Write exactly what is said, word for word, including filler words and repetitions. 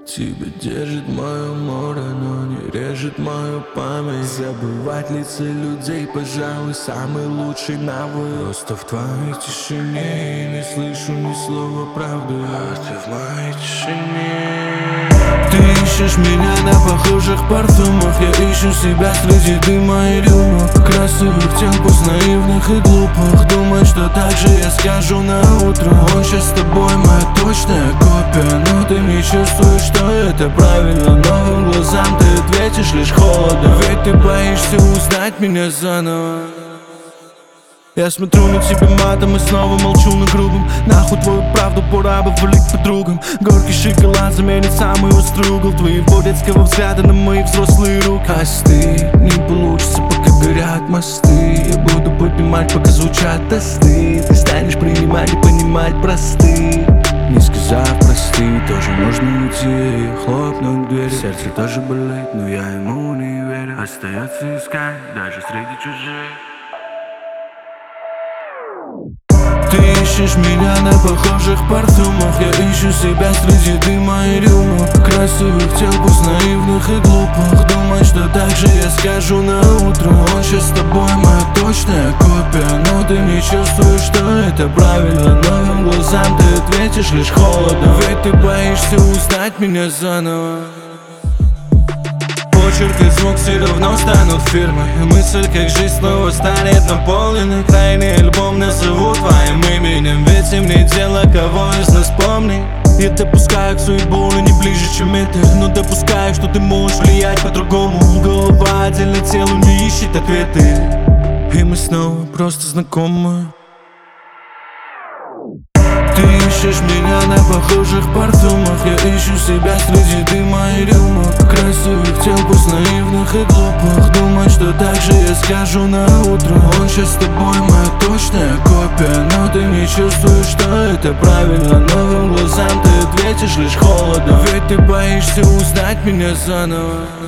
Тебя держит мое море, но не режет мою память. Забывать лица людей, пожалуй, самый лучший навык. Просто в твоей тишине я не слышу ни слова правды, а ты в моей тишине. Ты ищешь меня на похожих парфюмах, я ищу себя среди дыма и рюмок. Красивых тел, пусть наивных и глупых. Думай, что так же я скажу на утро. Он сейчас с тобой, моя точная копия, но ты не чувствуешь, что это правильно. Новым глазам ты ответишь лишь холодом, ведь ты боишься узнать меня заново. Я смотрю на тебя матом и снова молчу на грубом. Нахуй твою правду, пора бы валить подругам. Горький шоколад заменит самый острый угол твоего детского взгляда на мои взрослые руки. Остынь, не получится, пока горят мосты. Я буду поднимать, пока звучат тосты. Ты станешь принимать и понимать просты. Не сказав прости, тоже можно уйти и хлопнуть дверь. Сердце тоже болит, но я ему не верю. Остается искать даже среди чужих. Ты ищешь меня на похожих парфюмах, я ищу себя среди дыма и рюмок. Красивых тел, пусть наивных и глупых. Думай, что так же я скажу на утро. Он сейчас с тобой, моя точная копия, но ты не чувствуешь, что это правильно. Новым глазам ты ответишь лишь холодом, ведь ты боишься узнать меня заново. Почерк и звук все равно станут фирмой. Мысль, как жизнь снова станет наполненной. Крайний альбом назову твоим именем, ведь им не дело, кого из нас помни. Я допускаю к судьбу, но не ближе, чем это. Но допускаю, что ты можешь влиять по-другому. Голова отдельно телу не ищет ответы, и мы снова просто знакомы. Ты ищешь меня на похожих парфюмах, я ищу себя среди дыма и рюмок. Красивых тел, пусть наивных и глупых. Думай, что так же я скажу на утро. Он сейчас с тобой, моя точная копия, но ты не чувствуешь, что это правильно. Новым глазам ты ответишь лишь холодом, ведь ты боишься узнать меня заново.